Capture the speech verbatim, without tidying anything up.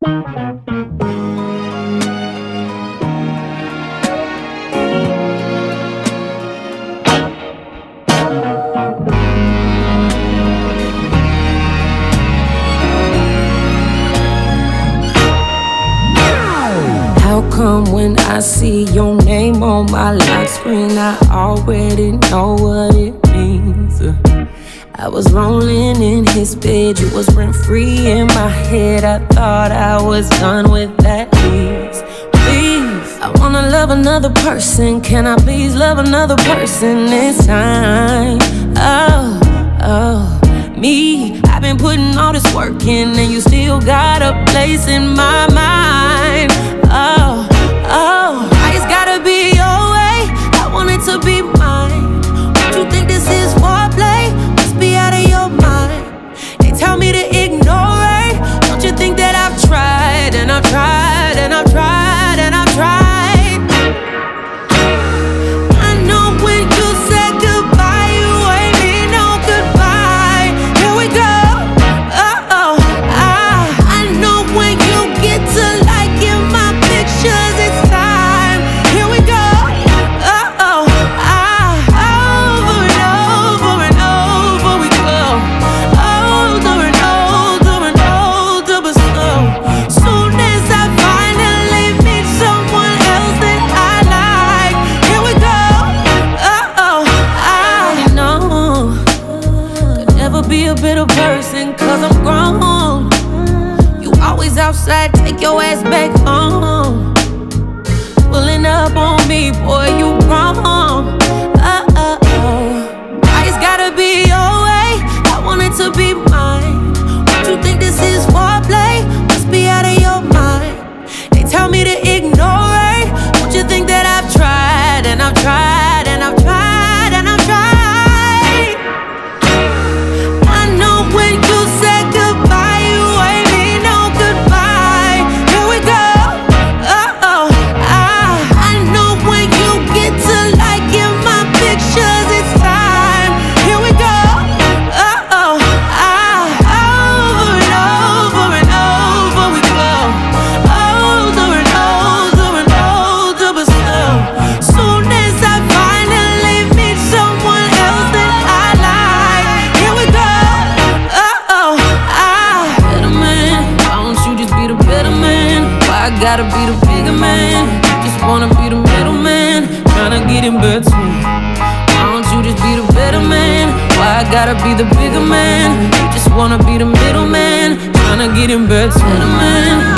How come when I see your name on my lock screen, I already know what it means? Uh, I was rolling in his bed, you was rent-free in my head. I thought I was done with that. Please, please, I wanna love another person. Can I please love another person this time? Oh, oh, me, I've been putting all this work in, and you still got a place in my mind. Oh, oh, I just gotta be your way. I want it to be mine. Don't you think this is foreplay? Must be out of your mind. They tell me to ignore it. Don't you think that I've tried and I've tried and I've tried and I've tried? I know when you said goodbye, you ain't mean no goodbye. Here we go. Uh oh, I, I know when you get to liking my pictures, it's time. Here we go. Uh oh, I, over and over and over we go. Older and older and older, but slow. Soon as I finally meet someone else that I like, here we go. Uh oh, I know could never be a better person, cause I'm grown. You always outside, take your ass back home. Pulling up on me, boy, you wrong. Uh oh, oh. I just gotta be your way. I want it to be mine. Don't you think this is foreplay? Must be out of your mind. They tell me to ignore it. Don't you think that I've tried and I've tried and I've tried and I've tried? I know when you said goodbye, you ain't mean no goodbye. Here we go. Uh oh, I, I know when you get to liking my pictures, it's time. Here we go. Uh oh, I, over and over and over we go. Older and older and older, but slow. Soon as I finally meet someone else that I like, here we go. Uh oh, I, better man. Why don't you just be the better man? Why I gotta be the bigger man? Just wanna be the middleman, tryna get in between. Why don't you just be the better man? Why I gotta be the bigger man? You just wanna be the middleman, tryna get in between. Better man.